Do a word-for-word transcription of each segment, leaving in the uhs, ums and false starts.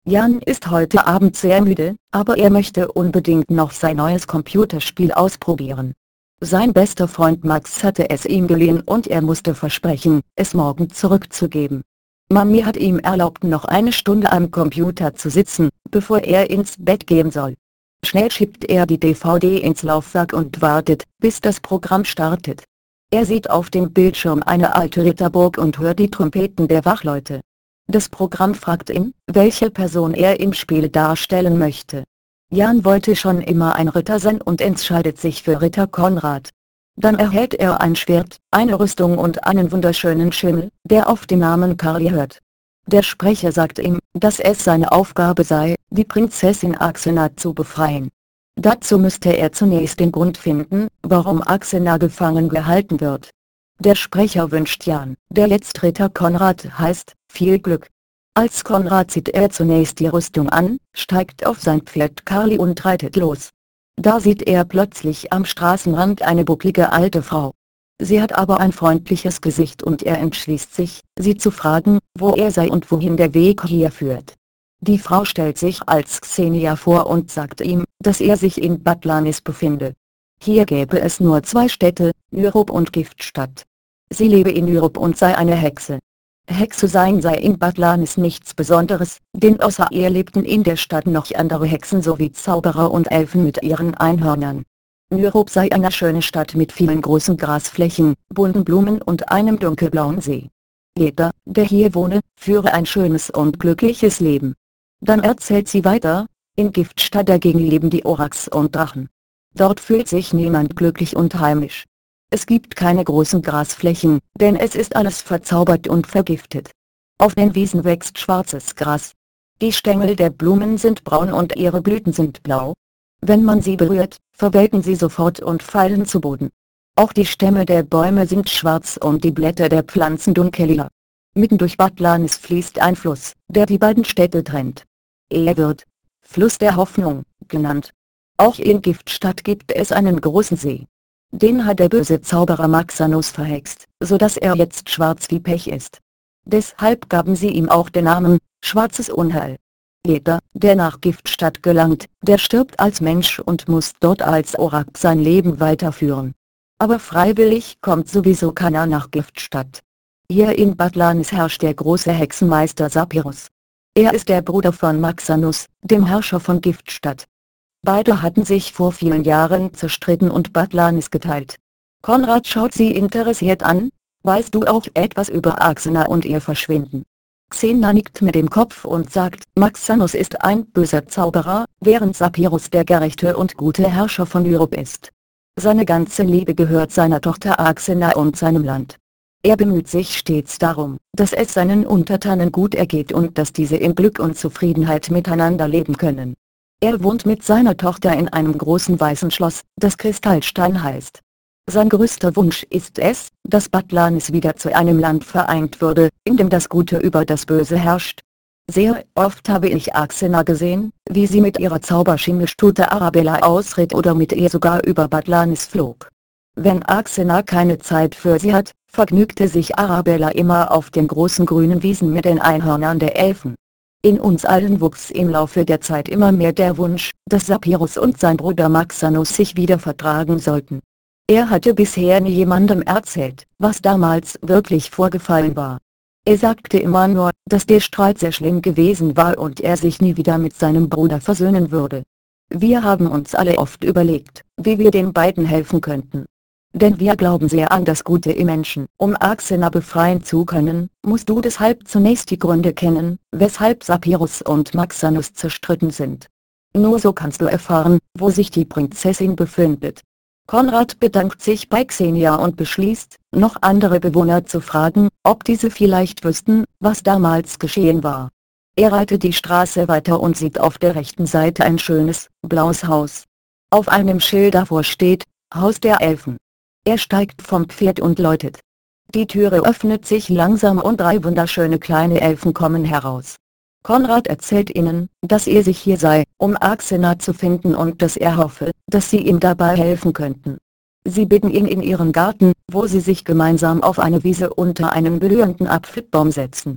Jan ist heute Abend sehr müde, aber er möchte unbedingt noch sein neues Computerspiel ausprobieren. Sein bester Freund Max hatte es ihm geliehen und er musste versprechen, es morgen zurückzugeben. Mami hat ihm erlaubt, noch eine Stunde am Computer zu sitzen, bevor er ins Bett gehen soll. Schnell schiebt er die D V D ins Laufwerk und wartet, bis das Programm startet. Er sieht auf dem Bildschirm eine alte Ritterburg und hört die Trompeten der Wachleute. Das Programm fragt ihn, welche Person er im Spiel darstellen möchte. Jan wollte schon immer ein Ritter sein und entscheidet sich für Ritter Konrad. Dann erhält er ein Schwert, eine Rüstung und einen wunderschönen Schimmel, der auf den Namen Karli hört. Der Sprecher sagt ihm, dass es seine Aufgabe sei, die Prinzessin Axena zu befreien. Dazu müsste er zunächst den Grund finden, warum Axena gefangen gehalten wird. Der Sprecher wünscht Jan, der jetzt Ritter Konrad heißt, viel Glück. Als Konrad zieht er zunächst die Rüstung an, steigt auf sein Pferd Karli und reitet los. Da sieht er plötzlich am Straßenrand eine bucklige alte Frau. Sie hat aber ein freundliches Gesicht und er entschließt sich, sie zu fragen, wo er sei und wohin der Weg hier führt. Die Frau stellt sich als Xenia vor und sagt ihm, dass er sich in Batlanis befinde. Hier gäbe es nur zwei Städte, Nyrop und Giftstadt. Sie lebe in Nyrop und sei eine Hexe. Hexe sein sei in Batlanis nichts Besonderes, denn außer ihr lebten in der Stadt noch andere Hexen sowie Zauberer und Elfen mit ihren Einhörnern. Nyrop sei eine schöne Stadt mit vielen großen Grasflächen, bunten Blumen und einem dunkelblauen See. Jeder, der hier wohne, führe ein schönes und glückliches Leben. Dann erzählt sie weiter, in Giftstadt dagegen leben die Oraks und Drachen. Dort fühlt sich niemand glücklich und heimisch. Es gibt keine großen Grasflächen, denn es ist alles verzaubert und vergiftet. Auf den Wiesen wächst schwarzes Gras. Die Stängel der Blumen sind braun und ihre Blüten sind blau. Wenn man sie berührt, verwelken sie sofort und fallen zu Boden. Auch die Stämme der Bäume sind schwarz und die Blätter der Pflanzen dunkellila. Mitten durch Batlanis fließt ein Fluss, der die beiden Städte trennt. Er wird Fluss der Hoffnung genannt. Auch in Giftstadt gibt es einen großen See. Den hat der böse Zauberer Maxanus verhext, so dass er jetzt schwarz wie Pech ist. Deshalb gaben sie ihm auch den Namen, Schwarzes Unheil. Jeder, der nach Giftstadt gelangt, der stirbt als Mensch und muss dort als Orak sein Leben weiterführen. Aber freiwillig kommt sowieso keiner nach Giftstadt. Hier in Batlanis herrscht der große Hexenmeister Sapirus. Er ist der Bruder von Maxanus, dem Herrscher von Giftstadt. Beide hatten sich vor vielen Jahren zerstritten und Batlanis geteilt. Konrad schaut sie interessiert an. Weißt du auch etwas über Axena und ihr Verschwinden? Xena nickt mit dem Kopf und sagt, Maxanus ist ein böser Zauberer, während Sapirus der gerechte und gute Herrscher von Nyrop ist. Seine ganze Liebe gehört seiner Tochter Axena und seinem Land. Er bemüht sich stets darum, dass es seinen Untertanen gut ergeht und dass diese in Glück und Zufriedenheit miteinander leben können. Er wohnt mit seiner Tochter in einem großen weißen Schloss, das Kristallstein heißt. Sein größter Wunsch ist es, dass Batlanis wieder zu einem Land vereint würde, in dem das Gute über das Böse herrscht. Sehr oft habe ich Axena gesehen, wie sie mit ihrer Zauberschimmelstute Arabella ausritt oder mit ihr sogar über Batlanis flog. Wenn Axena keine Zeit für sie hat, vergnügte sich Arabella immer auf den großen grünen Wiesen mit den Einhörnern der Elfen. In uns allen wuchs im Laufe der Zeit immer mehr der Wunsch, dass Sapirus und sein Bruder Maxanus sich wieder vertragen sollten. Er hatte bisher nie jemandem erzählt, was damals wirklich vorgefallen war. Er sagte immer nur, dass der Streit sehr schlimm gewesen war und er sich nie wieder mit seinem Bruder versöhnen würde. Wir haben uns alle oft überlegt, wie wir den beiden helfen könnten. Denn wir glauben sehr an das Gute im Menschen. Um Axena befreien zu können, musst du deshalb zunächst die Gründe kennen, weshalb Sapirus und Maxanus zerstritten sind. Nur so kannst du erfahren, wo sich die Prinzessin befindet. Konrad bedankt sich bei Xenia und beschließt, noch andere Bewohner zu fragen, ob diese vielleicht wüssten, was damals geschehen war. Er reitet die Straße weiter und sieht auf der rechten Seite ein schönes, blaues Haus. Auf einem Schild davor steht, Haus der Elfen. Er steigt vom Pferd und läutet. Die Türe öffnet sich langsam und drei wunderschöne kleine Elfen kommen heraus. Konrad erzählt ihnen, dass er sich hier sei, um Axena zu finden und dass er hoffe, dass sie ihm dabei helfen könnten. Sie bitten ihn in ihren Garten, wo sie sich gemeinsam auf eine Wiese unter einem blühenden Apfelbaum setzen.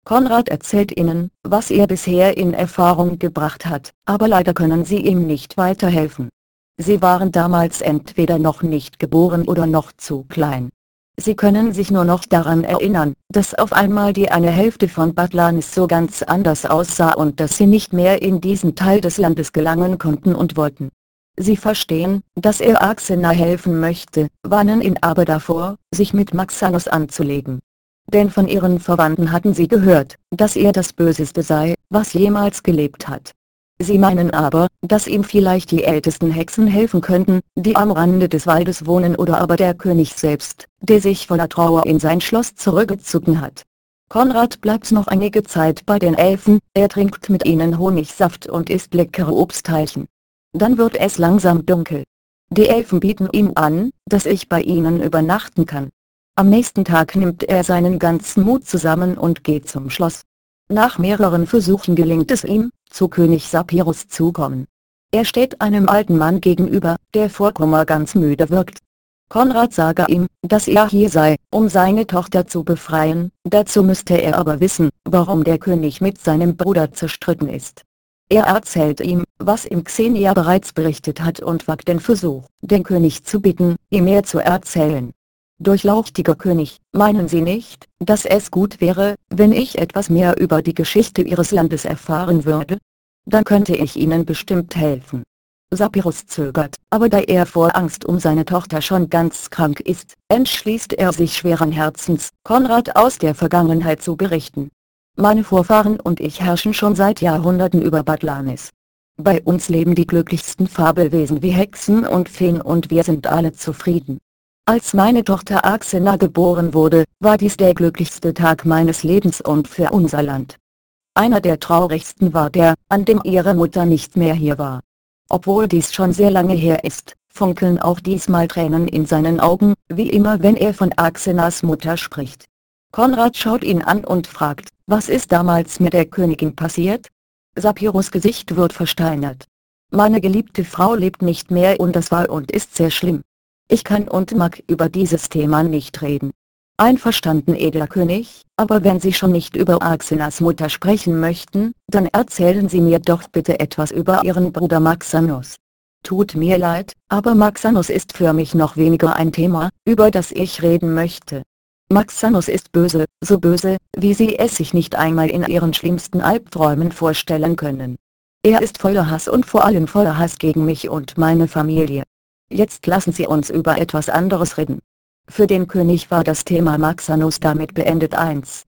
Konrad erzählt ihnen, was er bisher in Erfahrung gebracht hat, aber leider können sie ihm nicht weiterhelfen. Sie waren damals entweder noch nicht geboren oder noch zu klein. Sie können sich nur noch daran erinnern, dass auf einmal die eine Hälfte von Batlanis so ganz anders aussah und dass sie nicht mehr in diesen Teil des Landes gelangen konnten und wollten. Sie verstehen, dass er Axena helfen möchte, warnen ihn aber davor, sich mit Maxanos anzulegen. Denn von ihren Verwandten hatten sie gehört, dass er das Böseste sei, was jemals gelebt hat. Sie meinen aber, dass ihm vielleicht die ältesten Hexen helfen könnten, die am Rande des Waldes wohnen, oder aber der König selbst, der sich voller Trauer in sein Schloss zurückgezogen hat. Konrad bleibt noch einige Zeit bei den Elfen, er trinkt mit ihnen Honigsaft und isst leckere Obstteilchen. Dann wird es langsam dunkel. Die Elfen bieten ihm an, dass ich bei ihnen übernachten kann. Am nächsten Tag nimmt er seinen ganzen Mut zusammen und geht zum Schloss. Nach mehreren Versuchen gelingt es ihm, zu König Sapirus zu kommen. Er steht einem alten Mann gegenüber, der vor Kummer ganz müde wirkt. Konrad sage ihm, dass er hier sei, um seine Tochter zu befreien, dazu müsste er aber wissen, warum der König mit seinem Bruder zerstritten ist. Er erzählt ihm, was ihm Xenia bereits berichtet hat, und wagt den Versuch, den König zu bitten, ihm mehr zu erzählen. Durchlauchtiger König, meinen Sie nicht, dass es gut wäre, wenn ich etwas mehr über die Geschichte Ihres Landes erfahren würde? Dann könnte ich Ihnen bestimmt helfen. Sapirus zögert, aber da er vor Angst um seine Tochter schon ganz krank ist, entschließt er sich schweren Herzens, Konrad aus der Vergangenheit zu berichten. Meine Vorfahren und ich herrschen schon seit Jahrhunderten über Batlanis. Bei uns leben die glücklichsten Fabelwesen wie Hexen und Feen und wir sind alle zufrieden. Als meine Tochter Axena geboren wurde, war dies der glücklichste Tag meines Lebens und für unser Land. Einer der traurigsten war der, an dem ihre Mutter nicht mehr hier war. Obwohl dies schon sehr lange her ist, funkeln auch diesmal Tränen in seinen Augen, wie immer wenn er von Axenas Mutter spricht. Konrad schaut ihn an und fragt, was ist damals mit der Königin passiert? Sapirus' Gesicht wird versteinert. Meine geliebte Frau lebt nicht mehr und das war und ist sehr schlimm. Ich kann und mag über dieses Thema nicht reden. Einverstanden, edler König, aber wenn Sie schon nicht über Axenas Mutter sprechen möchten, dann erzählen Sie mir doch bitte etwas über Ihren Bruder Maxanos. Tut mir leid, aber Maxanos ist für mich noch weniger ein Thema, über das ich reden möchte. Maxanos ist böse, so böse, wie Sie es sich nicht einmal in Ihren schlimmsten Albträumen vorstellen können. Er ist voller Hass und vor allem voller Hass gegen mich und meine Familie. Jetzt lassen Sie uns über etwas anderes reden. Für den König war das Thema Maxanos damit beendet. eins